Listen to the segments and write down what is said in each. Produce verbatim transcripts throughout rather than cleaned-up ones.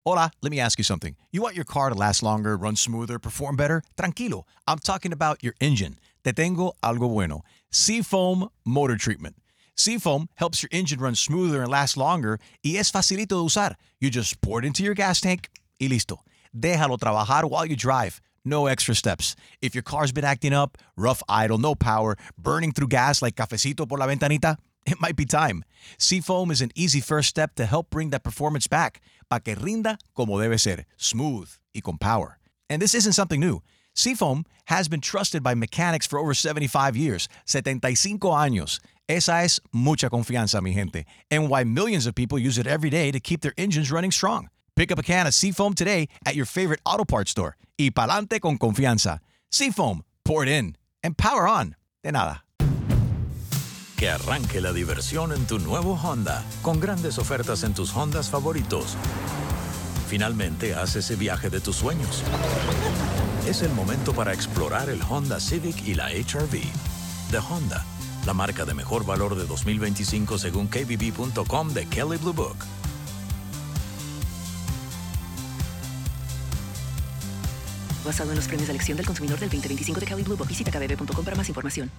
Hola, let me ask you something. You want your car to last longer, run smoother, perform better? Tranquilo. I'm talking about your engine. Te tengo algo bueno. Seafoam Motor Treatment. Seafoam helps your engine run smoother and last longer y es facilito de usar. You just pour it into your gas tank y listo. Déjalo trabajar while you drive. No extra steps. If your car's been acting up, rough idle, no power, burning through gas like cafecito por la ventanita, it might be time. Seafoam is an easy first step to help bring that performance back, para que rinda como debe ser, smooth y con power. And this isn't something new. Seafoam has been trusted by mechanics for over seventy-five years, setenta y cinco años. Esa es mucha confianza, mi gente, and why millions of people use it every day to keep their engines running strong. Pick up a can of Seafoam today at your favorite auto parts store. Y pa'lante con confianza. Seafoam, pour it in, and power on. De nada. Que arranque la diversión en tu nuevo Honda, con grandes ofertas en tus Hondas favoritos. Finalmente, haz ese viaje de tus sueños. Es el momento para explorar el Honda Civic y la H R V. De Honda, la marca de mejor valor de dos mil veinticinco según K B B punto com de Kelley Blue Book. Basado en los premios de elección del consumidor del veinte veinticinco de Kelley Blue Book. Visita K B B punto com para más información.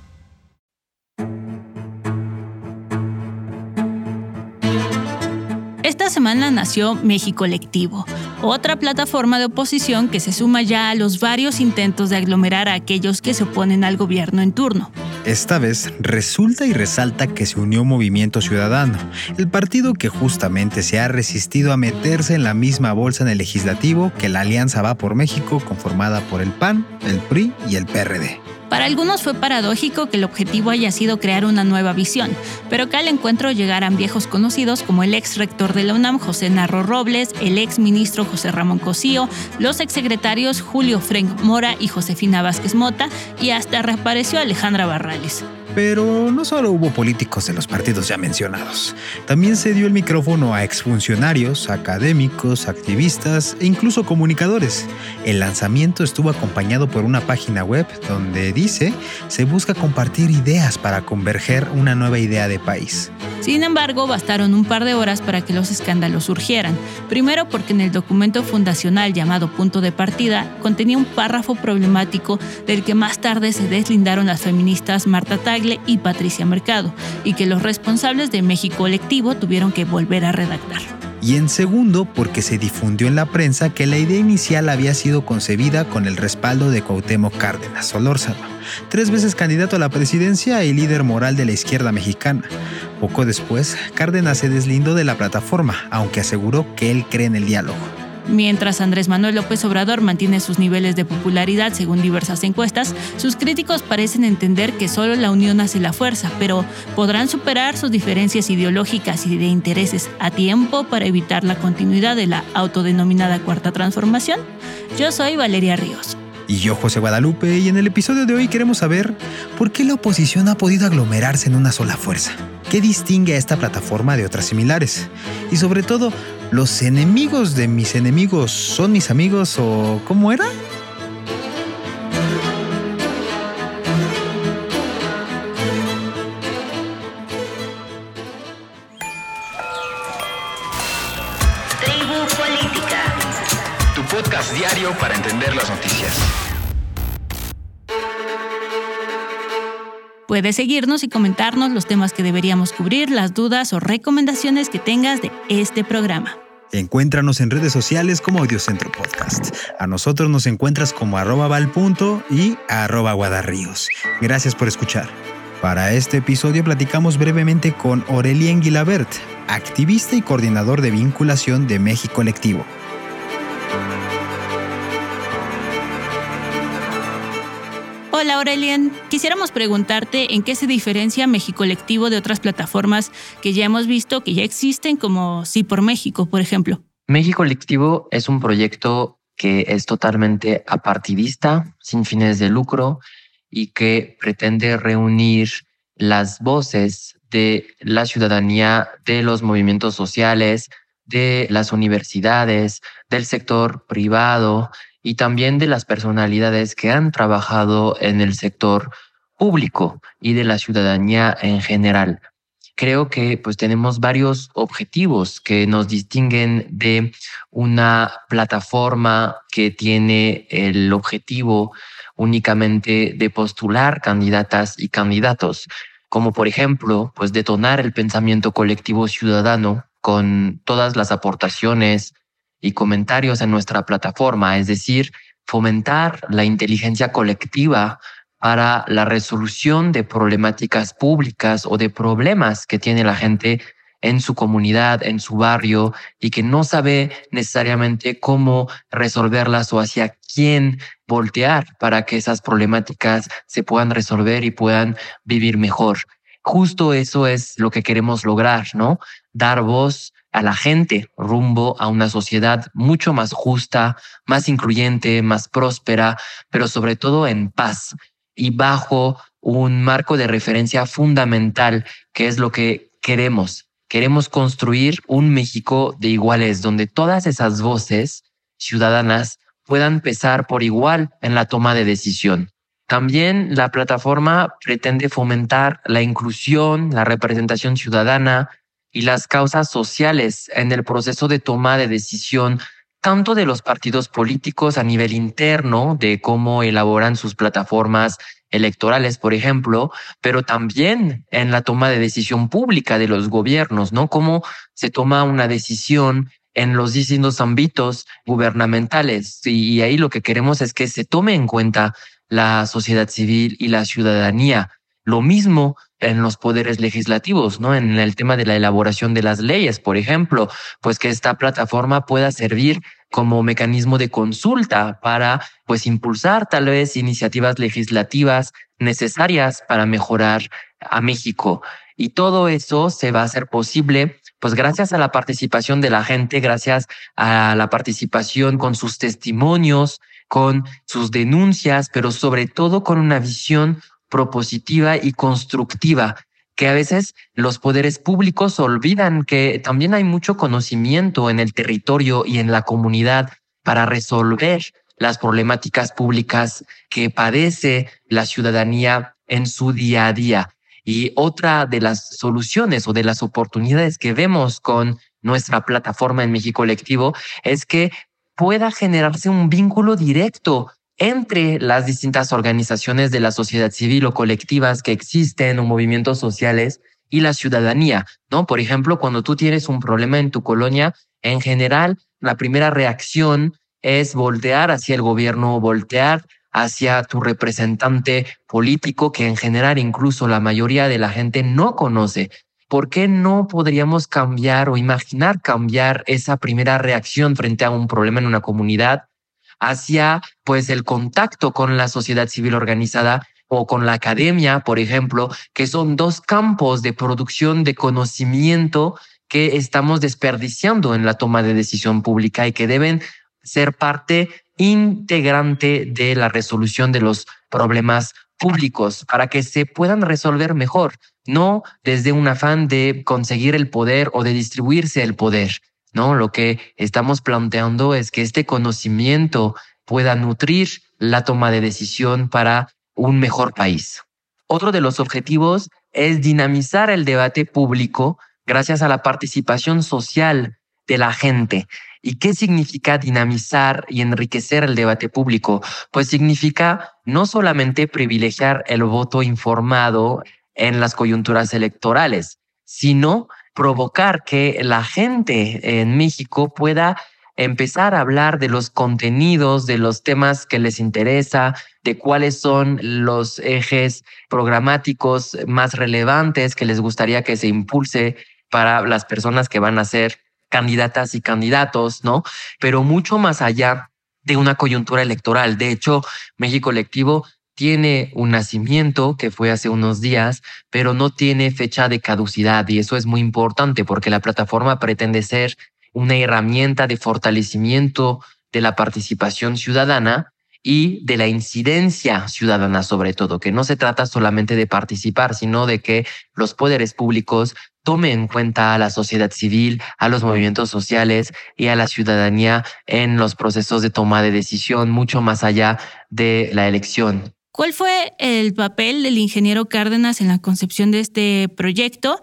Esta semana nació Mexicolectivo, otra plataforma de oposición que se suma ya a los varios intentos de aglomerar a aquellos que se oponen al gobierno en turno. Esta vez resulta y resalta que se unió Movimiento Ciudadano, el partido que justamente se ha resistido a meterse en la misma bolsa en el legislativo que la Alianza Va por México, conformada por el P A N, el P R I y el P R D. Para algunos fue paradójico que el objetivo haya sido crear una nueva visión, pero que al encuentro llegaran viejos conocidos como el ex rector de la UNAM, José Narro Robles, el ex ministro José Ramón Cosío, los exsecretarios Julio Frenk Mora y Josefina Vázquez Mota, y hasta reapareció Alejandra Barrales. Pero no solo hubo políticos de los partidos ya mencionados. También se dio el micrófono a exfuncionarios, académicos, activistas e incluso comunicadores. El lanzamiento estuvo acompañado por una página web donde dice se busca compartir ideas para converger una nueva idea de país. Sin embargo, bastaron un par de horas para que los escándalos surgieran. Primero porque en el documento fundacional llamado Punto de Partida contenía un párrafo problemático del que más tarde se deslindaron las feministas Marta Tagle y Patricia Mercado, y que los responsables de Mexicolectivo tuvieron que volver a redactar. Y en segundo, porque se difundió en la prensa que la idea inicial había sido concebida con el respaldo de Cuauhtémoc Cárdenas Solórzano, tres veces candidato a la presidencia y líder moral de la izquierda mexicana. Poco después, Cárdenas se deslindó de la plataforma, aunque aseguró que él cree en el diálogo. Mientras Andrés Manuel López Obrador mantiene sus niveles de popularidad según diversas encuestas, sus críticos parecen entender que solo la unión hace la fuerza, pero ¿podrán superar sus diferencias ideológicas y de intereses a tiempo para evitar la continuidad de la autodenominada Cuarta Transformación? Yo soy Valeria Ríos. Y yo, José Guadalupe, y en el episodio de hoy queremos saber por qué la oposición ha podido aglomerarse en una sola fuerza. ¿Qué distingue a esta plataforma de otras similares? Y sobre todo, ¿los enemigos de mis enemigos son mis amigos o cómo era? Tribu Política, tu podcast diario para entender las noticias. Puedes seguirnos y comentarnos los temas que deberíamos cubrir, las dudas o recomendaciones que tengas de este programa. Encuéntranos en redes sociales como Audiocentro Podcast. A nosotros nos encuentras como arroba valpunto y arroba guadarríos. Gracias por escuchar. Para este episodio platicamos brevemente con Aurelien Guilabert, activista y coordinador de vinculación de Mexicolectivo. Hola Aurelien, quisiéramos preguntarte en qué se diferencia Mexicolectivo de otras plataformas que ya hemos visto que ya existen, como Sí por México, por ejemplo. Mexicolectivo es un proyecto que es totalmente apartidista, sin fines de lucro y que pretende reunir las voces de la ciudadanía, de los movimientos sociales, de las universidades, del sector privado y también de las personalidades que han trabajado en el sector público y de la ciudadanía en general. creo que pues tenemos varios objetivos que nos distinguen de una plataforma que tiene el objetivo únicamente de postular candidatas y candidatos, como por ejemplo, pues detonar el pensamiento colectivo ciudadano con todas las aportaciones y comentarios en nuestra plataforma, es decir, fomentar la inteligencia colectiva para la resolución de problemáticas públicas o de problemas que tiene la gente en su comunidad, en su barrio, y que no sabe necesariamente cómo resolverlas o hacia quién voltear para que esas problemáticas se puedan resolver y puedan vivir mejor. Justo eso es lo que queremos lograr, ¿no? Dar voz a la gente rumbo a una sociedad mucho más justa, más incluyente, más próspera, pero sobre todo en paz y bajo un marco de referencia fundamental, que es lo que queremos. Queremos construir un México de iguales, donde todas esas voces ciudadanas puedan pesar por igual en la toma de decisión. También la plataforma pretende fomentar la inclusión, la representación ciudadana y las causas sociales en el proceso de toma de decisión, tanto de los partidos políticos a nivel interno, de cómo elaboran sus plataformas electorales, por ejemplo, pero también en la toma de decisión pública de los gobiernos, ¿no? Cómo se toma una decisión en los distintos ámbitos gubernamentales. Y ahí lo que queremos es que se tome en cuenta la sociedad civil y la ciudadanía. Lo mismo en los poderes legislativos, ¿no? En el tema de la elaboración de las leyes, por ejemplo, pues que esta plataforma pueda servir como mecanismo de consulta para, pues, impulsar tal vez iniciativas legislativas necesarias para mejorar a México. Y todo eso se va a hacer posible, pues, gracias a la participación de la gente, gracias a la participación con sus testimonios, con sus denuncias, pero sobre todo con una visión propositiva y constructiva, que a veces los poderes públicos olvidan que también hay mucho conocimiento en el territorio y en la comunidad para resolver las problemáticas públicas que padece la ciudadanía en su día a día. Y otra de las soluciones o de las oportunidades que vemos con nuestra plataforma en México Colectivo es que pueda generarse un vínculo directo entre las distintas organizaciones de la sociedad civil o colectivas que existen o movimientos sociales y la ciudadanía, ¿no? Por ejemplo, cuando tú tienes un problema en tu colonia, en general, la primera reacción es voltear hacia el gobierno, voltear hacia tu representante político, que en general incluso la mayoría de la gente no conoce. ¿Por qué no podríamos cambiar o imaginar cambiar esa primera reacción frente a un problema en una comunidad hacia, pues, el contacto con la sociedad civil organizada o con la academia, por ejemplo, que son dos campos de producción de conocimiento que estamos desperdiciando en la toma de decisión pública y que deben ser parte integrante de la resolución de los problemas públicos para que se puedan resolver mejor, no desde un afán de conseguir el poder o de distribuirse el poder. No, lo que estamos planteando es que este conocimiento pueda nutrir la toma de decisión para un mejor país. Otro de los objetivos es dinamizar el debate público gracias a la participación social de la gente. ¿Y qué significa dinamizar y enriquecer el debate público? Pues significa no solamente privilegiar el voto informado en las coyunturas electorales, sino provocar que la gente en México pueda empezar a hablar de los contenidos, de los temas que les interesa, de cuáles son los ejes programáticos más relevantes que les gustaría que se impulse para las personas que van a ser candidatas y candidatos, ¿no? Pero mucho más allá de una coyuntura electoral. De hecho, México Colectivo tiene un nacimiento que fue hace unos días, pero no tiene fecha de caducidad, y eso es muy importante porque la plataforma pretende ser una herramienta de fortalecimiento de la participación ciudadana y de la incidencia ciudadana, sobre todo, que no se trata solamente de participar, sino de que los poderes públicos tomen en cuenta a la sociedad civil, a los movimientos sociales y a la ciudadanía en los procesos de toma de decisión, mucho más allá de la elección. ¿Cuál fue el papel del ingeniero Cárdenas en la concepción de este proyecto?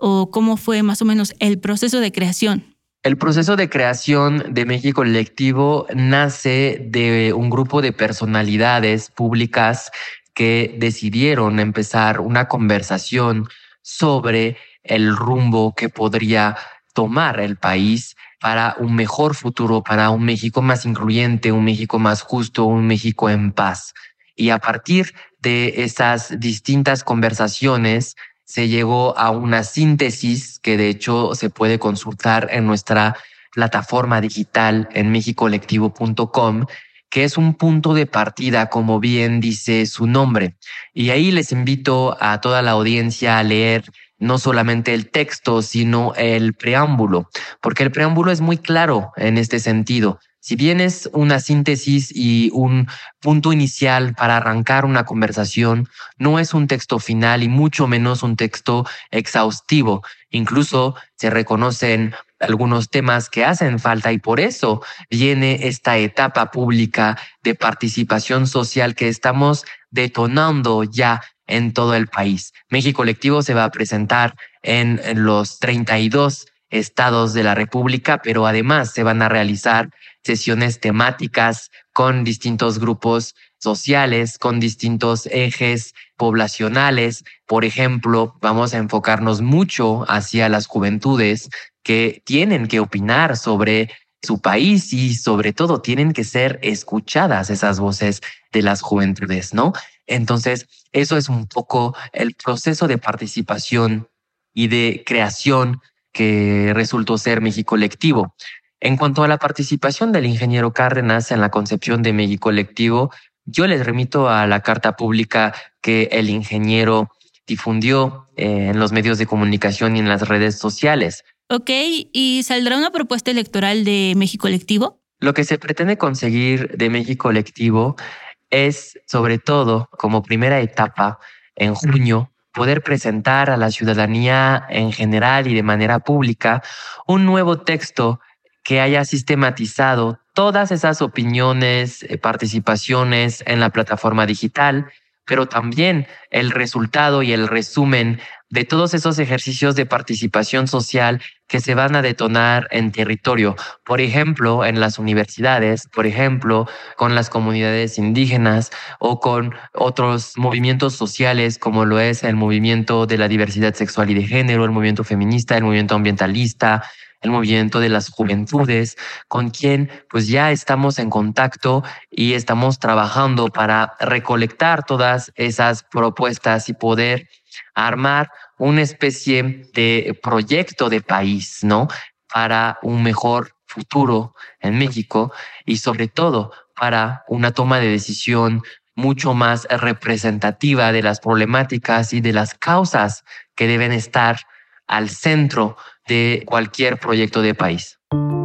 o cómo fue más o menos el proceso de creación? El proceso de creación de México Colectivo nace de un grupo de personalidades públicas que decidieron empezar una conversación sobre el rumbo que podría tomar el país para un mejor futuro, para un México más incluyente, un México más justo, un México en paz. Y a partir de esas distintas conversaciones se llegó a una síntesis que de hecho se puede consultar en nuestra plataforma digital en mexico colectivo punto com, que es un punto de partida, como bien dice su nombre. Y ahí les invito a toda la audiencia a leer no solamente el texto, sino el preámbulo, porque el preámbulo es muy claro en este sentido. Si bien es una síntesis y un punto inicial para arrancar una conversación, no es un texto final y mucho menos un texto exhaustivo. Incluso se reconocen algunos temas que hacen falta y por eso viene esta etapa pública de participación social que estamos detonando ya en todo el país. México Colectivo se va a presentar en los treinta y dos estados de la República, pero además se van a realizar sesiones temáticas con distintos grupos sociales, con distintos ejes poblacionales. Por ejemplo, vamos a enfocarnos mucho hacia las juventudes que tienen que opinar sobre su país y sobre todo tienen que ser escuchadas esas voces de las juventudes, ¿no? Entonces, eso es un poco el proceso de participación y de creación que resultó ser México Colectivo. En cuanto a la participación del ingeniero Cárdenas en la concepción de México Colectivo, yo les remito a la carta pública que el ingeniero difundió eh, en los medios de comunicación y en las redes sociales. Ok, ¿y saldrá una propuesta electoral de México Colectivo? Lo que se pretende conseguir de México Colectivo es, sobre todo, como primera etapa, en junio, poder presentar a la ciudadanía en general y de manera pública un nuevo texto que haya sistematizado todas esas opiniones, participaciones en la plataforma digital, pero también el resultado y el resumen de todos esos ejercicios de participación social que se van a detonar en territorio. Por ejemplo, en las universidades, por ejemplo, con las comunidades indígenas o con otros movimientos sociales como lo es el movimiento de la diversidad sexual y de género, el movimiento feminista, el movimiento ambientalista, el movimiento de las juventudes, con quien pues ya estamos en contacto y estamos trabajando para recolectar todas esas propuestas y poder armar una especie de proyecto de país, ¿no? Para un mejor futuro en México y sobre todo para una toma de decisión mucho más representativa de las problemáticas y de las causas que deben estar al centro de cualquier proyecto de país.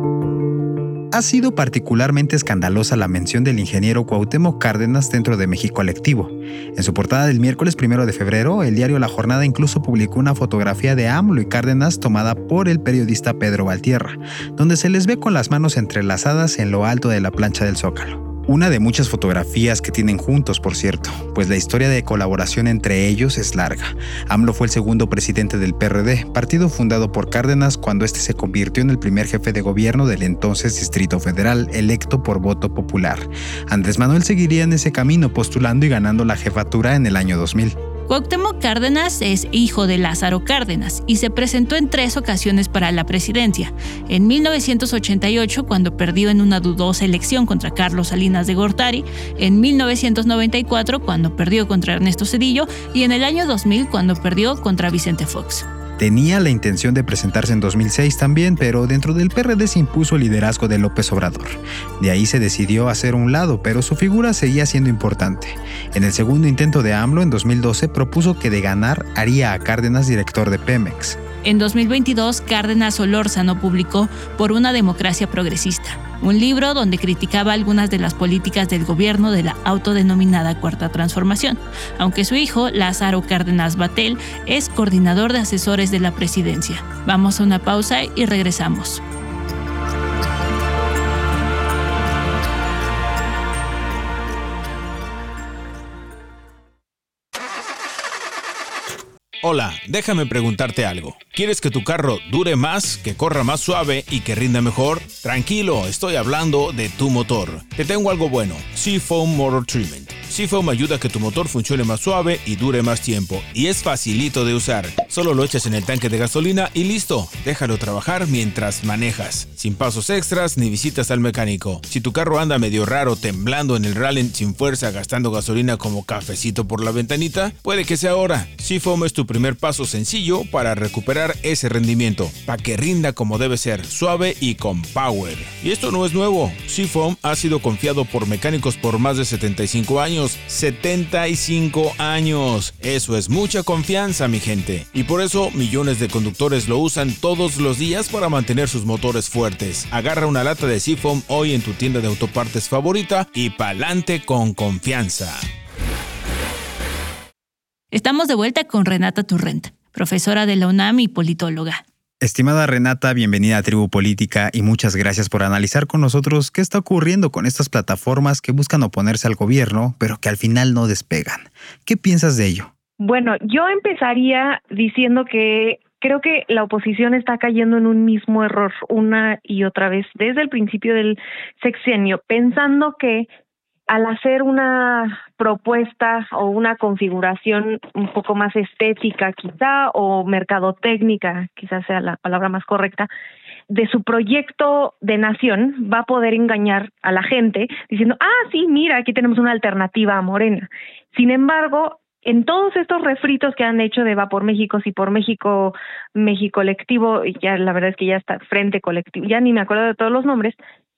Ha sido particularmente escandalosa la mención del ingeniero Cuauhtémoc Cárdenas dentro de México Colectivo. En su portada del miércoles primero de febrero, el diario La Jornada incluso publicó una fotografía de AMLO y Cárdenas tomada por el periodista Pedro Valtierra, donde se les ve con las manos entrelazadas en lo alto de la plancha del Zócalo. Una de muchas fotografías que tienen juntos, por cierto, pues la historia de colaboración entre ellos es larga. AMLO fue el segundo presidente del P R D, partido fundado por Cárdenas cuando este se convirtió en el primer jefe de gobierno del entonces Distrito Federal, electo por voto popular. Andrés Manuel seguiría en ese camino, postulando y ganando la jefatura en el año dos mil. Cuauhtémoc Cárdenas es hijo de Lázaro Cárdenas y se presentó en tres ocasiones para la presidencia. En mil novecientos ochenta y ocho, cuando perdió en una dudosa elección contra Carlos Salinas de Gortari, en mil novecientos noventa y cuatro, cuando perdió contra Ernesto Zedillo, y en el año dos mil, cuando perdió contra Vicente Fox. Tenía la intención de presentarse en dos mil seis también, pero dentro del P R D se impuso el liderazgo de López Obrador. De ahí se decidió hacer un lado, pero su figura seguía siendo importante. En el segundo intento de AMLO, en dos mil doce, propuso que de ganar haría a Cárdenas director de Pemex. En dos mil veintidós, Cárdenas Solórzano publicó Por una democracia progresista, un libro donde criticaba algunas de las políticas del gobierno de la autodenominada Cuarta Transformación, aunque su hijo, Lázaro Cárdenas Batel, es coordinador de asesores de la presidencia. Vamos a una pausa y regresamos. Hola, déjame preguntarte algo. ¿Quieres que tu carro dure más, que corra más suave y que rinda mejor? Tranquilo, estoy hablando de tu motor. Te tengo algo bueno, Seafoam Motor Treatment. Seafoam ayuda a que tu motor funcione más suave y dure más tiempo. Y es facilito de usar. Solo lo echas en el tanque de gasolina y listo. Déjalo trabajar mientras manejas. Sin pasos extras ni visitas al mecánico. Si tu carro anda medio raro, temblando en el rally sin fuerza, gastando gasolina como cafecito por la ventanita, puede que sea ahora. Seafoam es tu primer paso sencillo para recuperar ese rendimiento, para que rinda como debe ser, suave y con power. Y esto no es nuevo. Seafoam ha sido confiado por mecánicos por más de setenta y cinco años. setenta y cinco años. Eso es mucha confianza, mi gente. Y por eso millones de conductores lo usan todos los días para mantener sus motores fuertes. Agarra una lata de Seafoam hoy en tu tienda de autopartes favorita y pa'lante con confianza. Estamos de vuelta con Renata Turrent, profesora de la UNAM y politóloga. Estimada Renata, bienvenida a Tribu Política y muchas gracias por analizar con nosotros qué está ocurriendo con estas plataformas que buscan oponerse al gobierno, pero que al final no despegan. ¿Qué piensas de ello? Bueno, yo empezaría diciendo que creo que la oposición está cayendo en un mismo error una y otra vez desde el principio del sexenio, pensando que al hacer una propuesta o una configuración un poco más estética quizá, o mercadotécnica, quizás sea la palabra más correcta, de su proyecto de nación, va a poder engañar a la gente diciendo, ah, sí, mira, aquí tenemos una alternativa a Morena. Sin embargo, en todos estos refritos que han hecho de Va por México, sí por México, México Colectivo, ya la verdad es que ya está Frente Colectivo, ya ni me acuerdo de todos los nombres,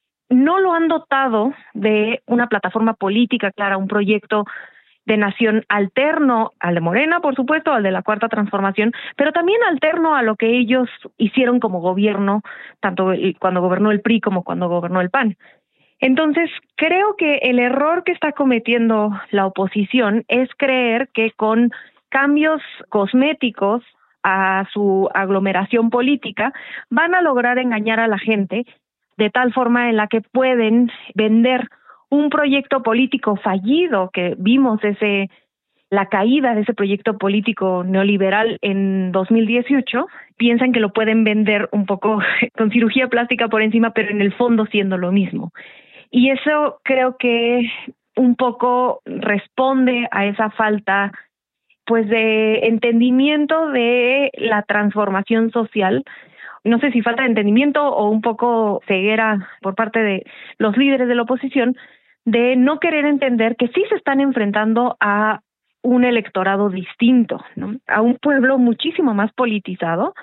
no lo han dotado de una plataforma política clara, un proyecto de nación alterno al de Morena, por supuesto, al de la Cuarta Transformación, pero también alterno a lo que ellos hicieron como gobierno, tanto cuando gobernó el P R I como cuando gobernó el P A N. Entonces, creo que el error que está cometiendo la oposición es creer que con cambios cosméticos a su aglomeración política van a lograr engañar a la gente de tal forma en la que pueden vender un proyecto político fallido, que vimos ese la caída de ese proyecto político neoliberal en dos mil dieciocho, piensan que lo pueden vender un poco con cirugía plástica por encima, pero en el fondo siendo lo mismo. Y eso creo que un poco responde a esa falta pues de entendimiento de la transformación social. No sé si falta de entendimiento o un poco ceguera por parte de los líderes de la oposición de no querer entender que sí se están enfrentando a un electorado distinto, ¿no? A un pueblo muchísimo más politizado,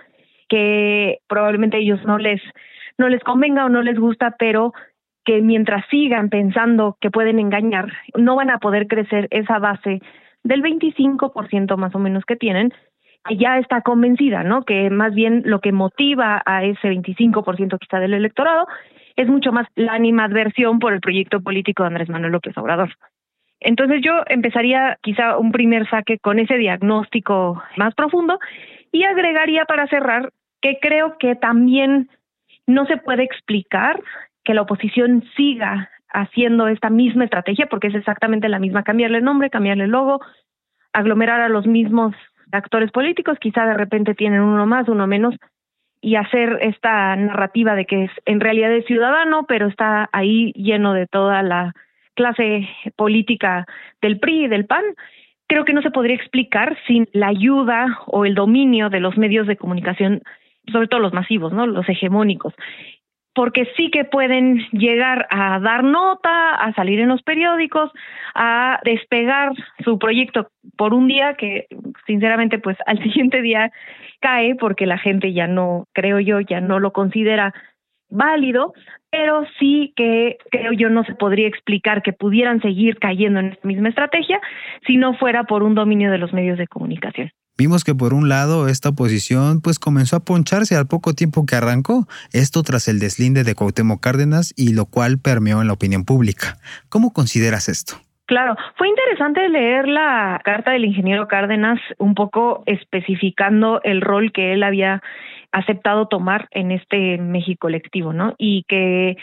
que probablemente a ellos no les, no les convenga o no les gusta, pero que mientras sigan pensando que pueden engañar, no van a poder crecer esa base del veinticinco por ciento más o menos que tienen, que ya está convencida, ¿no? Que más bien lo que motiva a ese veinticinco por ciento quizá del electorado es mucho más la animadversión por el proyecto político de Andrés Manuel López Obrador. Entonces yo empezaría quizá un primer saque con ese diagnóstico más profundo y agregaría para cerrar que creo que también no se puede explicar que la oposición siga haciendo esta misma estrategia, porque es exactamente la misma, cambiarle el nombre, cambiarle el logo, aglomerar a los mismos actores políticos, quizá de repente tienen uno más, uno menos, y hacer esta narrativa de que es en realidad es ciudadano, pero está ahí lleno de toda la clase política del P R I y del P A N. Creo que no se podría explicar sin la ayuda o el dominio de los medios de comunicación, sobre todo los masivos, ¿no? Los hegemónicos, porque sí que pueden llegar a dar nota, a salir en los periódicos, a despegar su proyecto por un día que sinceramente pues al siguiente día cae porque la gente ya no, creo yo, ya no lo considera válido, pero sí que creo yo no se podría explicar que pudieran seguir cayendo en esta misma estrategia si no fuera por un dominio de los medios de comunicación. Vimos que por un lado esta oposición pues comenzó a poncharse al poco tiempo que arrancó, esto tras el deslinde de Cuauhtémoc Cárdenas y lo cual permeó en la opinión pública. ¿Cómo consideras esto? Claro, fue interesante leer la carta del ingeniero Cárdenas un poco especificando el rol que él había aceptado tomar en este México colectivo, ¿no? Y que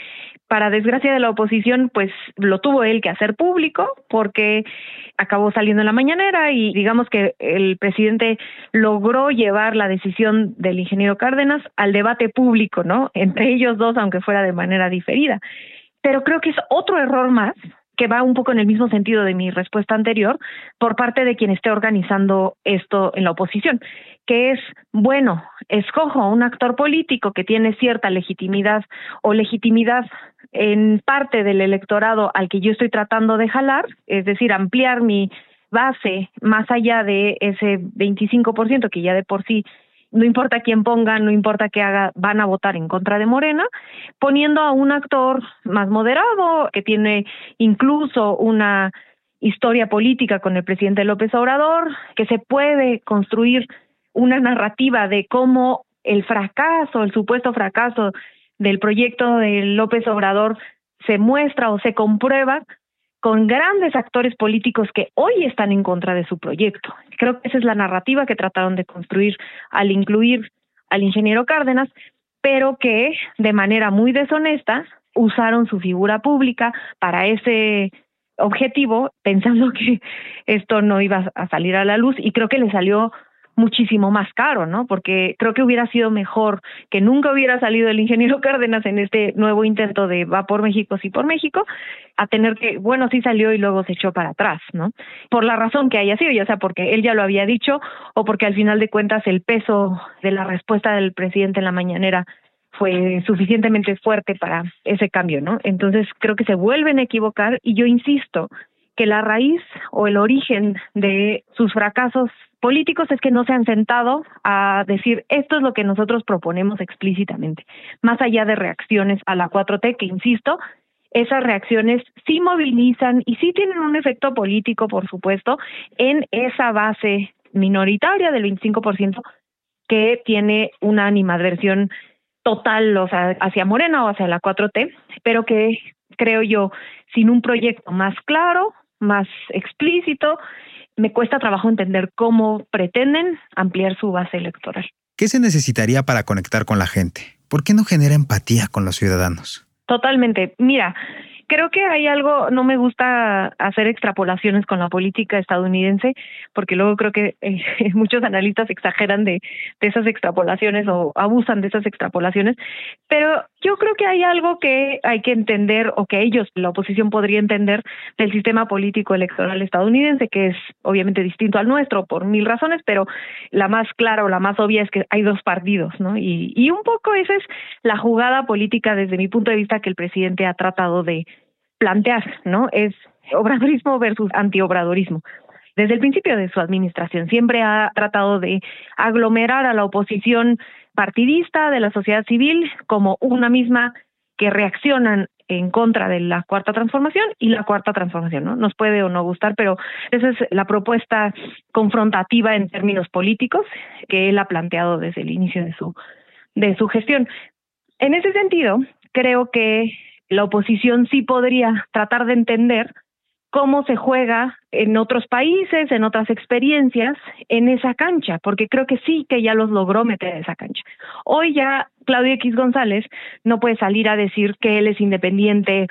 para desgracia de la oposición, pues lo tuvo él que hacer público porque acabó saliendo en la mañanera y digamos que el presidente logró llevar la decisión del ingeniero Cárdenas al debate público, ¿no? Entre ellos dos, aunque fuera de manera diferida. Pero creo que es otro error más, que va un poco en el mismo sentido de mi respuesta anterior, por parte de quien esté organizando esto en la oposición, que es, bueno, escojo a un actor político que tiene cierta legitimidad o legitimidad en parte del electorado al que yo estoy tratando de jalar, es decir, ampliar mi base más allá de ese veinticinco por ciento que ya de por sí, no importa quién ponga, no importa qué haga, van a votar en contra de Morena, poniendo a un actor más moderado, que tiene incluso una historia política con el presidente López Obrador, que se puede construir una narrativa de cómo el fracaso, el supuesto fracaso del proyecto de López Obrador se muestra o se comprueba con grandes actores políticos que hoy están en contra de su proyecto. Creo que esa es la narrativa que trataron de construir al incluir al ingeniero Cárdenas, pero que de manera muy deshonesta usaron su figura pública para ese objetivo, pensando que esto no iba a salir a la luz, y creo que le salió muchísimo más caro, ¿no? Porque creo que hubiera sido mejor que nunca hubiera salido el ingeniero Cárdenas en este nuevo intento de va por México, sí por México, a tener que, bueno, sí salió y luego se echó para atrás, ¿no? Por la razón que haya sido, ya sea porque él ya lo había dicho o porque al final de cuentas el peso de la respuesta del presidente en la mañanera fue suficientemente fuerte para ese cambio, ¿no? Entonces creo que se vuelven a equivocar y yo insisto que la raíz o el origen de sus fracasos políticos es que no se han sentado a decir esto es lo que nosotros proponemos explícitamente, más allá de reacciones a la cuatro T, que insisto, esas reacciones sí movilizan y sí tienen un efecto político, por supuesto, en esa base minoritaria del veinticinco por ciento que tiene una animadversión total, o sea, hacia Morena o hacia la cuatro T, pero que creo yo, sin un proyecto más claro, más explícito, me cuesta trabajo entender cómo pretenden ampliar su base electoral. ¿Qué se necesitaría para conectar con la gente? ¿Por qué no genera empatía con los ciudadanos? Totalmente. Mira, creo que hay algo, no me gusta hacer extrapolaciones con la política estadounidense, porque luego creo que eh, muchos analistas exageran de, de esas extrapolaciones o abusan de esas extrapolaciones, pero yo creo que hay algo que hay que entender, o que ellos, la oposición, podría entender del sistema político electoral estadounidense, que es obviamente distinto al nuestro por mil razones, pero la más clara o la más obvia es que hay dos partidos, ¿no? Y, y un poco esa es la jugada política desde mi punto de vista que el presidente ha tratado de plantear, ¿no? Es obradorismo versus antiobradorismo. Desde el principio de su administración siempre ha tratado de aglomerar a la oposición partidista de la sociedad civil como una misma, que reaccionan en contra de la Cuarta Transformación y la Cuarta Transformación, ¿no? Nos puede o no gustar, pero esa es la propuesta confrontativa en términos políticos que él ha planteado desde el inicio de su, de su gestión. En ese sentido, creo que la oposición sí podría tratar de entender cómo se juega en otros países, en otras experiencias, en esa cancha, porque creo que sí que ya los logró meter a esa cancha. Hoy ya Claudio X González no puede salir a decir que él es independiente,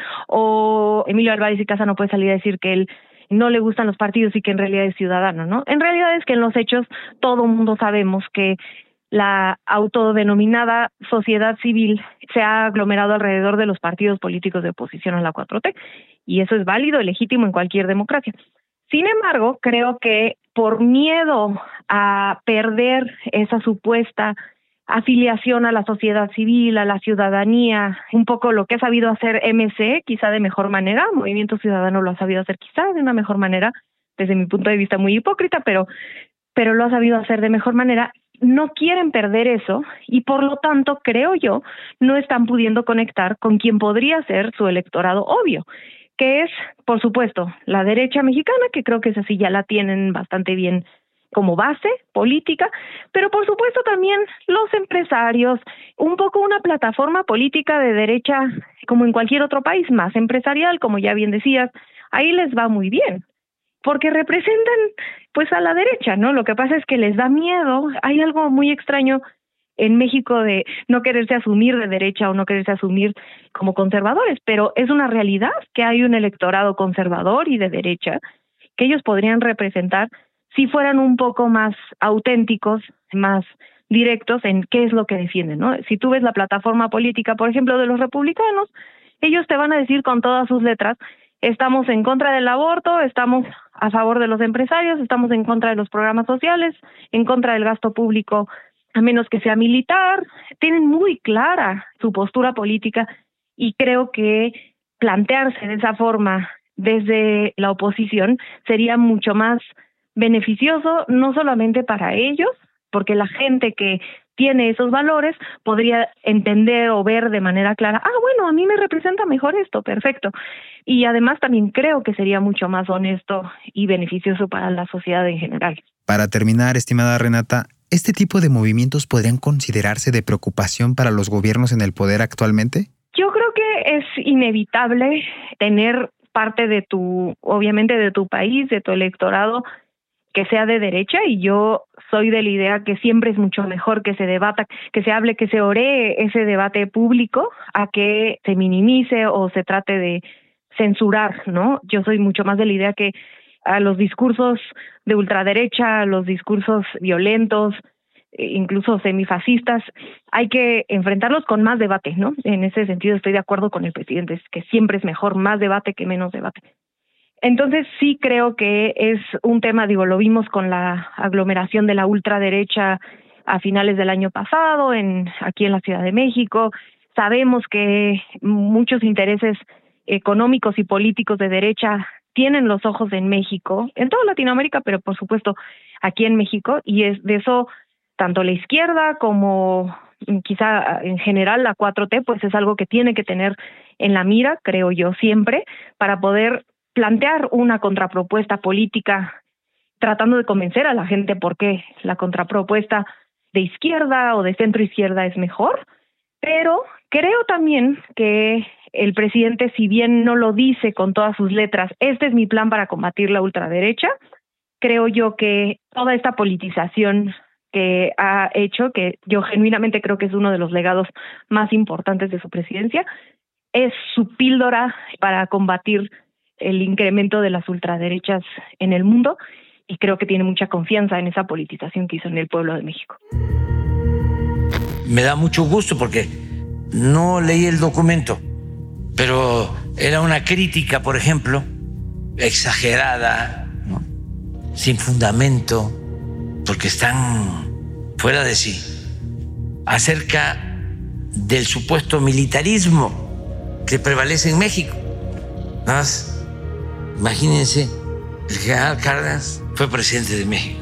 o Emilio Álvarez y Casa no puede salir a decir que él no le gustan los partidos y que en realidad es ciudadano, ¿no? En realidad es que en los hechos todo el mundo sabemos que la autodenominada sociedad civil se ha aglomerado alrededor de los partidos políticos de oposición a la cuatro T, y eso es válido y legítimo en cualquier democracia. Sin embargo, creo que por miedo a perder esa supuesta afiliación a la sociedad civil, a la ciudadanía, un poco lo que ha sabido hacer M C, quizá de mejor manera, Movimiento Ciudadano lo ha sabido hacer quizá de una mejor manera, desde mi punto de vista muy hipócrita, pero, pero lo ha sabido hacer de mejor manera. No quieren perder eso y por lo tanto, creo yo, no están pudiendo conectar con quien podría ser su electorado obvio, que es, por supuesto, la derecha mexicana, que creo que esa sí ya la tienen bastante bien como base política, pero por supuesto también los empresarios, un poco una plataforma política de derecha como en cualquier otro país, más empresarial, como ya bien decías, ahí les va muy bien, porque representan pues a la derecha, ¿no? Lo que pasa es que les da miedo, hay algo muy extraño en México de no quererse asumir de derecha o no quererse asumir como conservadores, pero es una realidad que hay un electorado conservador y de derecha que ellos podrían representar si fueran un poco más auténticos, más directos en qué es lo que defienden, ¿no? Si tú ves la plataforma política, por ejemplo, de los republicanos, ellos te van a decir con todas sus letras, estamos en contra del aborto, estamos a favor de los empresarios, estamos en contra de los programas sociales, en contra del gasto público a menos que sea militar. Tienen muy clara su postura política y creo que plantearse de esa forma desde la oposición sería mucho más beneficioso, no solamente para ellos, porque la gente que tiene esos valores podría entender o ver de manera clara, ah, bueno, a mí me representa mejor esto, perfecto. Y además también creo que sería mucho más honesto y beneficioso para la sociedad en general. Para terminar, estimada Renata, ¿este tipo de movimientos podrían considerarse de preocupación para los gobiernos en el poder actualmente? Yo creo que es inevitable tener parte de tu, obviamente de tu país, de tu electorado, que sea de derecha, y yo soy de la idea que siempre es mucho mejor que se debata, que se hable, que se oree ese debate público a que se minimice o se trate de censurar, ¿no? Yo soy mucho más de la idea que a los discursos de ultraderecha, a los discursos violentos, incluso semifascistas, hay que enfrentarlos con más debate, ¿no? En ese sentido estoy de acuerdo con el presidente, es que siempre es mejor más debate que menos debate. Entonces sí creo que es un tema, digo, lo vimos con la aglomeración de la ultraderecha a finales del año pasado, en aquí en la Ciudad de México. Sabemos que muchos intereses económicos y políticos de derecha tienen los ojos en México, en toda Latinoamérica, pero por supuesto aquí en México, y es de eso tanto la izquierda como quizá en general la cuatro T, pues es algo que tiene que tener en la mira, creo yo, siempre, para poder plantear una contrapropuesta política tratando de convencer a la gente por qué la contrapropuesta de izquierda o de centro izquierda es mejor, pero creo también que el presidente, si bien no lo dice con todas sus letras, este es mi plan para combatir la ultraderecha, creo yo que toda esta politización que ha hecho, que yo genuinamente creo que es uno de los legados más importantes de su presidencia, es su píldora para combatir el incremento de las ultraderechas en el mundo, y creo que tiene mucha confianza en esa politización que hizo en el pueblo de México. Me da mucho gusto porque no leí el documento, pero era una crítica, por ejemplo, exagerada, ¿no? Sin fundamento, porque están fuera de sí, acerca del supuesto militarismo que prevalece en México. Nada más, imagínense, el general Cárdenas fue presidente de México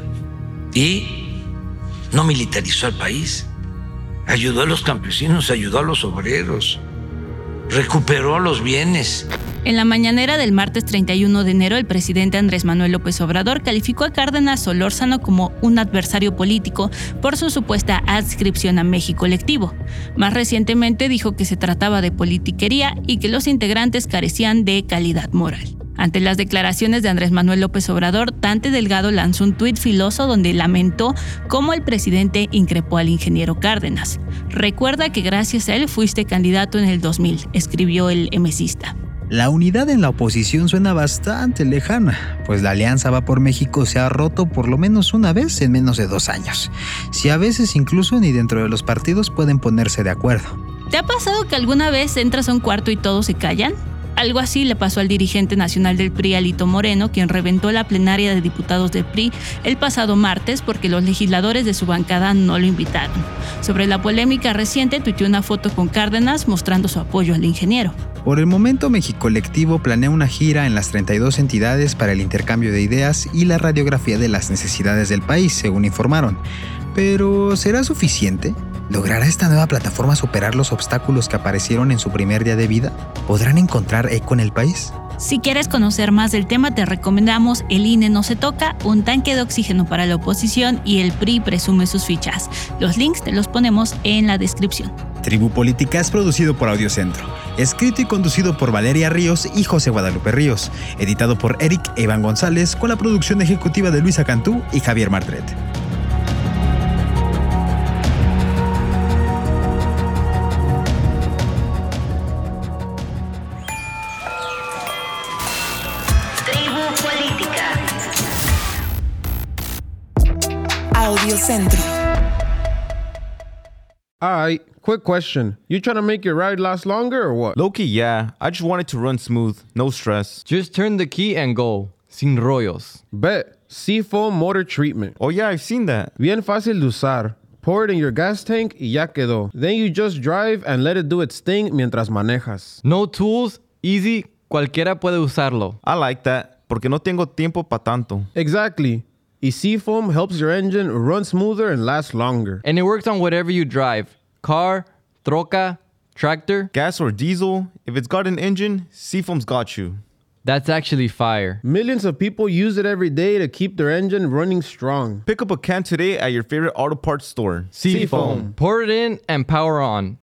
y no militarizó al país, ayudó a los campesinos, ayudó a los obreros, recuperó los bienes. En la mañanera del martes treinta y uno de enero, el presidente Andrés Manuel López Obrador calificó a Cárdenas Solórzano como un adversario político por su supuesta adscripción a México Colectivo. Más recientemente dijo que se trataba de politiquería y que los integrantes carecían de calidad moral. Ante las declaraciones de Andrés Manuel López Obrador, Dante Delgado lanzó un tuit filoso donde lamentó cómo el presidente increpó al ingeniero Cárdenas. Recuerda que gracias a él fuiste candidato en el dos mil, escribió el emesista. La unidad en la oposición suena bastante lejana, pues la Alianza Va por México se ha roto por lo menos una vez en menos de dos años. Si a veces incluso ni dentro de los partidos pueden ponerse de acuerdo. ¿Te ha pasado que alguna vez entras a un cuarto y todos se callan? Algo así le pasó al dirigente nacional del P R I, Alito Moreno, quien reventó la plenaria de diputados del P R I el pasado martes porque los legisladores de su bancada no lo invitaron. Sobre la polémica reciente, tuiteó una foto con Cárdenas mostrando su apoyo al ingeniero. Por el momento, México Colectivo planea una gira en las treinta y dos entidades para el intercambio de ideas y la radiografía de las necesidades del país, según informaron. Pero, ¿será suficiente? ¿Logrará esta nueva plataforma superar los obstáculos que aparecieron en su primer día de vida? ¿Podrán encontrar eco en el país? Si quieres conocer más del tema, te recomendamos El I N E no se toca, un tanque de oxígeno para la oposición y el P R I presume sus fichas. Los links te los ponemos en la descripción. Tribu Política es producido por Audiocentro, escrito y conducido por Valeria Ríos y José Guadalupe Ríos, editado por Eric e Iván González, con la producción ejecutiva de Luisa Cantú y Javier Martret. Audio Centro. Alright, quick question. You trying to make your ride last longer or what? Low-key, yeah. I just want it to run smooth. No stress. Just turn the key and go. Sin rollos. Bet. Seafoam Motor Treatment. Oh yeah, I've seen that. Bien fácil de usar. Pour it in your gas tank y ya quedó. Then you just drive and let it do its thing mientras manejas. No tools, easy, cualquiera puede usarlo. I like that, porque no tengo tiempo pa' tanto. Exactly. Y Seafoam helps your engine run smoother and last longer. And it works on whatever you drive. Car, troca, tractor. Gas or diesel, if it's got an engine, Seafoam's got you. That's actually fire. Millions of people use it every day to keep their engine running strong. Pick up a can today at your favorite auto parts store. Seafoam. Pour it in and power on.